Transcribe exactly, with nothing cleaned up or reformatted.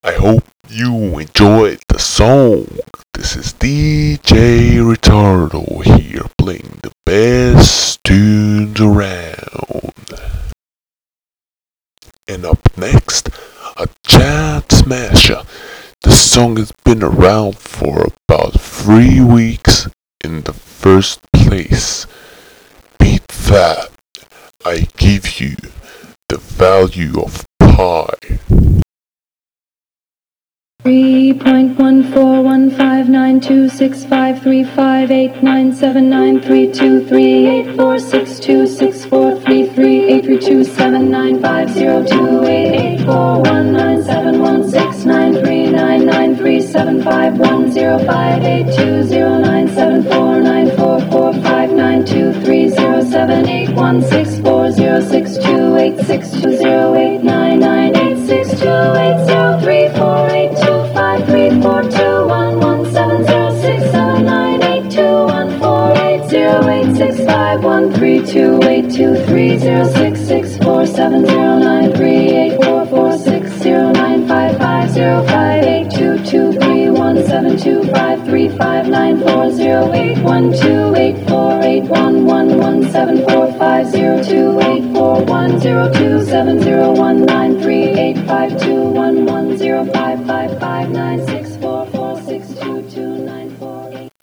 I hope you enjoyed the song. This is D J Retardo here playing the best tunes around. And up next, a Chad Smasher. The song has been around for about three weeks in the first place. Beat that. I give you the value of pi. Three point one four one five nine two six five three five eight nine seven nine three two three eight four six two six four three three eight three two seven nine five zero two eight eight four one nine seven one six nine three nine nine three seven five one zero five eight two zero nine seven four nine four four five nine two three zero seven eight one six four zero six two eight six two zero eight nine nine eight six two eight zero three four eight two five three four two one one seven zero six seven nine eight two one four eight zero eight six five one three two eight two three zero six six four seven zero nine three eight four four six zero nine five five zero five eight two two three one seven two five three five nine four zero eight one two eight four eight one one one seven four five zero two eight four one zero two seven zero one nine three eight five two one one zero five